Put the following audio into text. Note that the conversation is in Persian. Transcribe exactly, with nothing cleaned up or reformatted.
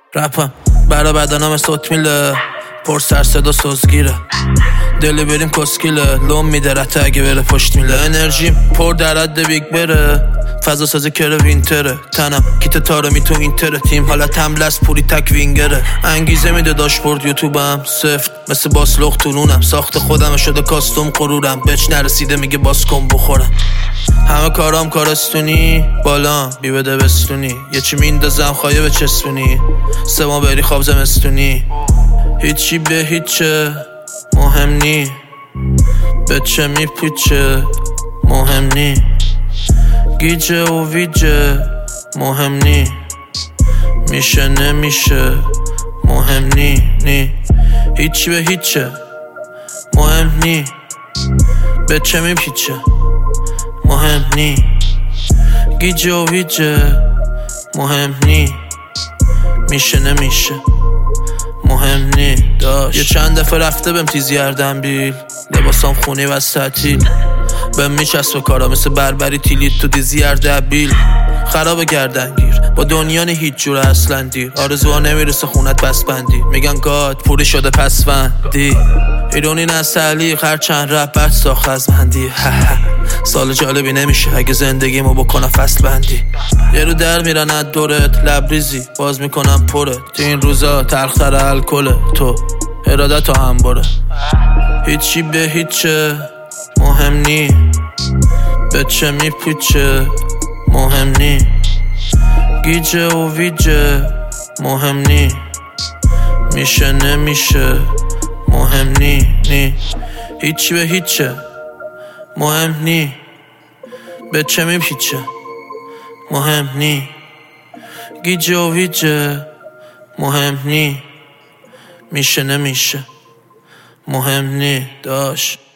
رپم برا بدنم صوت میله، پر سر صدا سوزگیره، دلی بریم کسکیله، لوم میده رته اگه بره پشت میله. انرژیم پر در حد بیگ بره، فضا سازی کره وینتره، تنم کیت تاره می تو اینتره، تیم حالت حمله از پوری تک وینگره. انگیزه میده داشبورد یوتیوبم سفت مثل باسلوخ تونونم، ساخت خودم شده کاستوم غرورم، بچ نرسیده میگه باز کن بخورم. همه کارام کارستونی، بالام بی بده بستونی، یه چی میندازم خواهی به چسبونی، سه ما بری خواب زمستونی. هیچی به هیچه مهم نی، به چه میپیچه مهم نی، گیجه و ویجه مهم نی، میشه نمیشه مهم نی نی. هیچی به هیچه مهم نی، به چه میپیچه مهم نی، گیجه و ویجه مهم نی، میشه نمیشه مهم نی. داشت یه چند دفعه رفته بهم تیزی گردن بیل، لباسام خونی و تعطیل، بهم میچسبه کارا مثل بربری تیلیت تو دیزی اردبیل. خراب گردنگیر با دنیا نه هیچ جور اصلا دیر، آرزوها نمیرسه خونت بس بندی، میگن گاد پوری شده پسوندی، ایرونی نسلی هر چند رب بد ساخت از مندی. سال جالبی نمیشه اگه زندگیمو بکنم فصل بندی، یه رو در میرن از دورت لبریزی باز میکنم پرت، تو این روزا تلختر الکله تو ارادت ها هم بره. هیچی به هیچه مهم نی، به چه میپیچه مهم نی، گیجه و ویجه مهم نی، میشه نمیشه مهم نی نی. هیچی به هیچه مهم نی، به چه میپیچه مهم نی، گیجه و ویجه مهم نی، میشه نمیشه مهم نی. داشت